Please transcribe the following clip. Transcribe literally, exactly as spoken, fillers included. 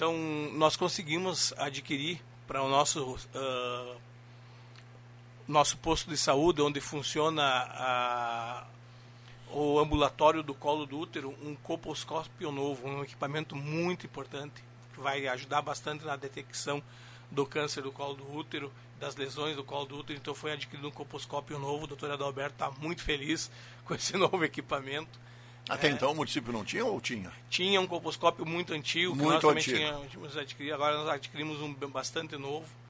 Então, nós conseguimos adquirir para o nosso, uh, nosso posto de saúde, onde funciona a, o ambulatório do colo do útero, um colposcópio novo, um equipamento muito importante, que vai ajudar bastante na detecção do câncer do colo do útero, das lesões do colo do útero. Então, foi adquirido um colposcópio novo. O doutor Adalberto está muito feliz com esse novo equipamento. Até é, então o município não tinha ou tinha? Tinha um colposcópio muito antigo, que muito nós também antigo. tínhamos, tínhamos adquirido, agora nós adquirimos um bastante novo.